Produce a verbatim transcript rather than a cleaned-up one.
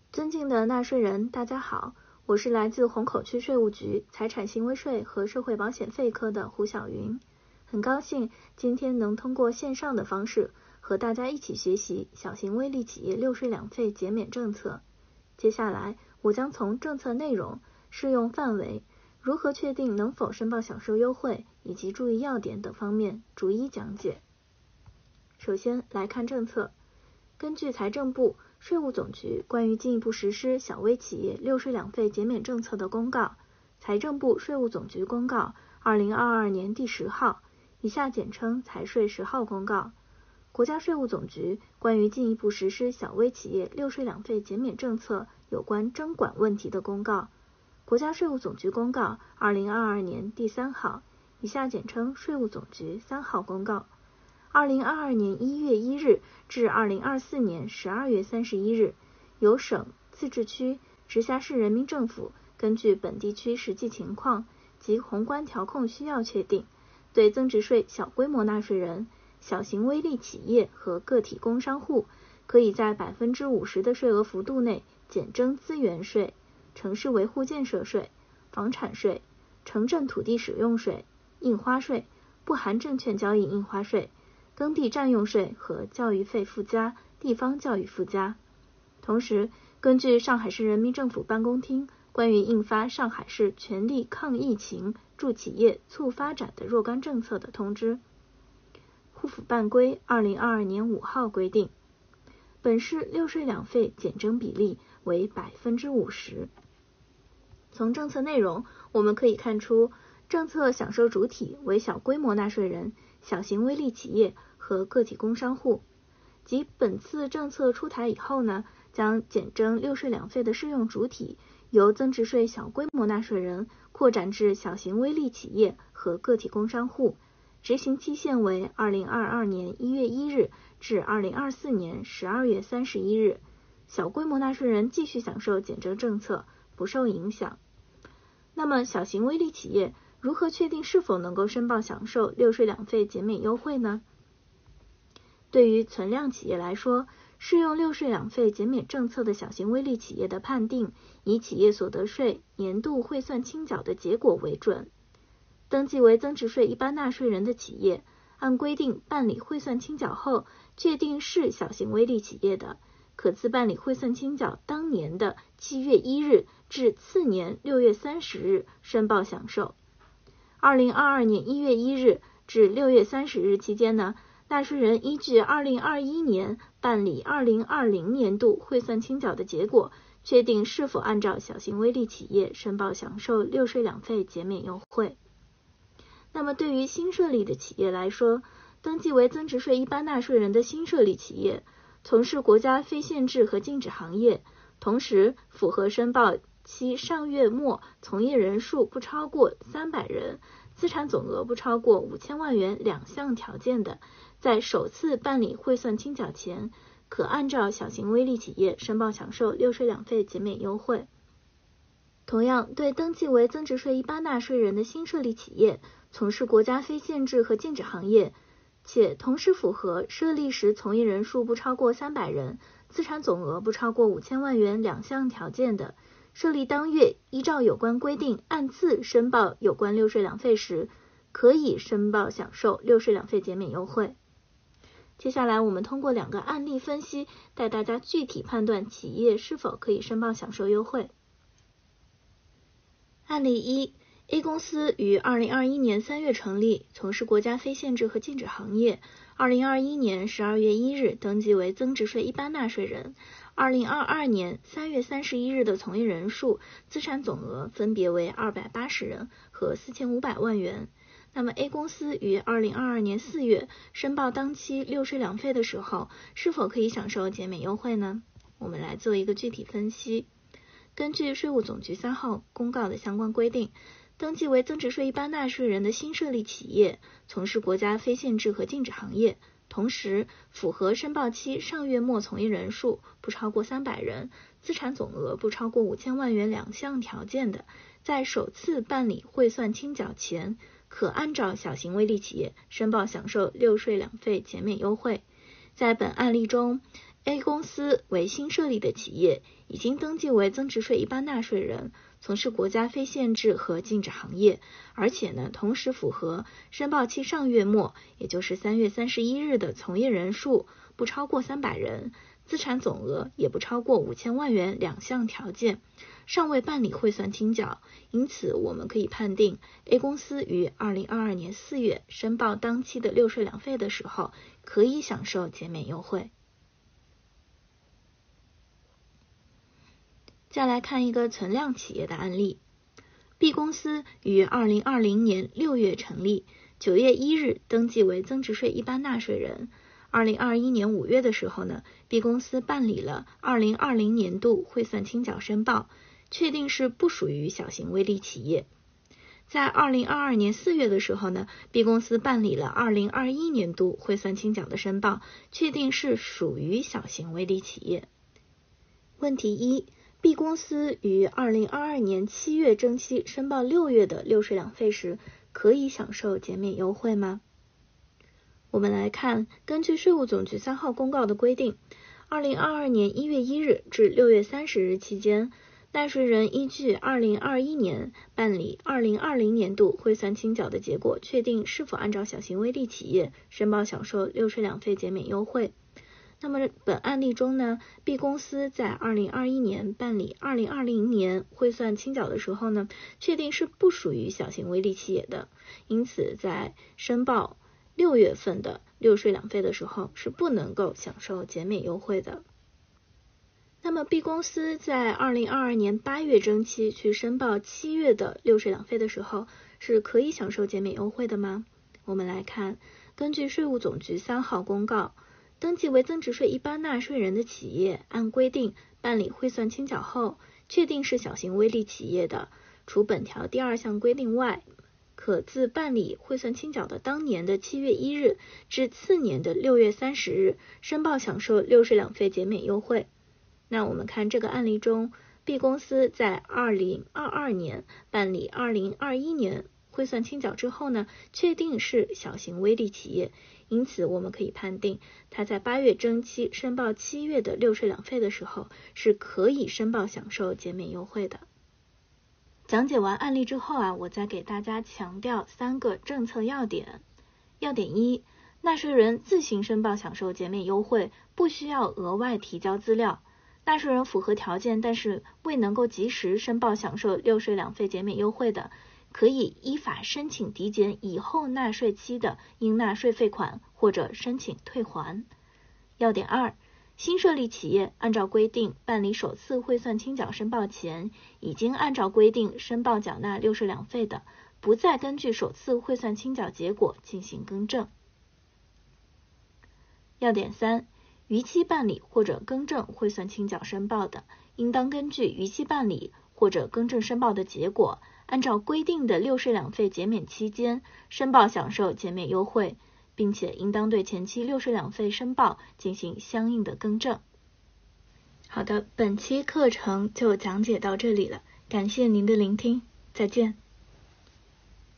尊敬的纳税人，大家好，我是来自虹口区税务局财产行为税和社会保险费科的胡晓云，很高兴今天能通过线上的方式和大家一起学习小型微利企业六税两费减免政策。接下来我将从政策内容、适用范围、如何确定能否申报享受优惠以及注意要点等方面逐一讲解。首先来看政策。根据财政部、税务总局关于进一步实施小微企业六税两费减免政策的公告，财政部、税务总局公告二零二二年第十号，以下简称财税十号公告；国家税务总局关于进一步实施小微企业六税两费减免政策有关征管问题的公告，国家税务总局公告二零二二年第三号，以下简称税务总局三号公告。二零二二年一月一日至二零二四年十二月三十一日，由省、自治区、直辖市人民政府根据本地区实际情况及宏观调控需要确定，对增值税小规模纳税人、小型微利企业和个体工商户，可以在百分之五十的税额幅度内减征资源税、城市维护建设税、房产税、城镇土地使用税、印花税、不含证券交易印花税、耕地占用税和教育费附加、地方教育附加。同时，根据上海市人民政府办公厅关于印发上海市全力抗疫情、助企业、促发展的若干政策的通知，户府办规二零二二年五号规定，本市六税两费减征比例为百分之五十。从政策内容，我们可以看出，政策享受主体为小规模纳税人、小型微利企业和个体工商户，即本次政策出台以后呢，将减征六税两费的适用主体由增值税小规模纳税人扩展至小型微利企业和个体工商户，执行期限为二零二二年一月一日至二零二四年十二月三十一日，小规模纳税人继续享受减征政策，不受影响。那么小型微利企业如何确定是否能够申报享受六税两费减免优惠呢？对于存量企业来说，适用六税两费减免政策的小型微利企业的判定，以企业所得税年度汇算清缴的结果为准。登记为增值税一般纳税人的企业，按规定办理汇算清缴后，确定是小型微利企业的，可自办理汇算清缴当年的七月一日至次年六月三十日申报享受。二零二二年一月一日至六月三十日期间呢，纳税人依据二零二一年办理二零二零年度汇算清缴的结果，确定是否按照小型微利企业申报享受六税两费减免优惠。那么对于新设立的企业来说，登记为增值税一般纳税人的新设立企业，从事国家非限制和禁止行业，同时符合申报期上月末从业人数不超过三百人，资产总额不超过五千万元两项条件的，在首次办理汇算清缴前，可按照小型微利企业申报享受六税两费减免优惠。同样，对登记为增值税一般纳税人的新设立企业，从事国家非限制和禁止行业，且同时符合设立时从业人数不超过三百人，资产总额不超过五千万元两项条件的，设立当月依照有关规定按次申报有关六税两费时，可以申报享受六税两费减免优惠。接下来我们通过两个案例分析，带大家具体判断企业是否可以申报享受优惠。案例一， A 公司于二零二一年三月成立，从事国家非限制和禁止行业，二零二一年十二月一日登记为增值税一般纳税人，二零二二年三月三十一日的从业人数、资产总额分别为二百八十人和四千五百万元。那么 A 公司于二零二二年四月申报当期六税两费的时候，是否可以享受减免优惠呢？我们来做一个具体分析。根据税务总局三号公告的相关规定，登记为增值税一般纳税人的新设立企业，从事国家非限制和禁止行业，同时符合申报期上月末从业人数不超过三百人，资产总额不超过五千万元两项条件的，在首次办理汇算清缴前，可按照小型微利企业申报享受六税两费减免优惠。在本案例中， A 公司为新设立的企业，已经登记为增值税一般纳税人，从事国家非限制和禁止行业，而且呢，同时符合申报期上月末，也就是三月三十一日的从业人数不超过三百人，资产总额也不超过五千万元两项条件，尚未办理汇算清缴，因此我们可以判定 A 公司于二零二二年四月申报当期的六税两费的时候，可以享受减免优惠。再来看一个存量企业的案例。 B 公司于二零二零年六月成立，九月一日登记为增值税一般纳税人。二零二一年五月的时候呢 ，B 公司办理了二零二零年度汇算清缴申报，确定是不属于小型微利企业。在二零二二年四月的时候呢 ，B 公司办理了二零二一年度汇算清缴的申报，确定是属于小型微利企业。问题一。B 公司于二零二二年七月征期申报六月的六税两费时，可以享受减免优惠吗？我们来看，根据税务总局三号公告的规定，二零二二年一月一日至六月三十日期间，纳税人依据二零二一年办理二零二零年度汇算清缴的结果，确定是否按照小型微利企业申报享受六税两费减免优惠。那么本案例中呢 ，B 公司在二零二一年办理二零二零年汇算清缴的时候呢，确定是不属于小型微利企业的，因此在申报六月份的六税两费的时候是不能够享受减免优惠的。那么 B 公司在二零二二年八月征期去申报七月的六税两费的时候，是可以享受减免优惠的吗？我们来看，根据税务总局三号公告，登记为增值税一般纳税人的企业，按规定办理汇算清缴后，确定是小型微利企业的，除本条第二项规定外，可自办理汇算清缴的当年的七月一日至次年的六月三十日，申报享受六税两费减免优惠。那我们看这个案例中 ，B 公司在二零二二年办理二零二一年汇算清缴之后呢，确定是小型微利企业，因此我们可以判定他在八月征期申报七月的六税两费的时候，是可以申报享受减免优惠的。讲解完案例之后啊，我再给大家强调三个政策要点。要点一，纳税人自行申报享受减免优惠，不需要额外提交资料。纳税人符合条件，但是未能够及时申报享受六税两费减免优惠的，可以依法申请抵减以后纳税期的应纳税费款，或者申请退还。要点二，新设立企业按照规定办理首次汇算清缴申报前，已经按照规定申报缴纳六税两费的，不再根据首次汇算清缴结果进行更正。要点三，逾期办理或者更正汇算清缴申报的，应当根据逾期办理或者更正申报的结果，按照规定的六税两费减免期间申报享受减免优惠，并且应当对前期六税两费申报进行相应的更正。好的，本期课程就讲解到这里了，感谢您的聆听，再见。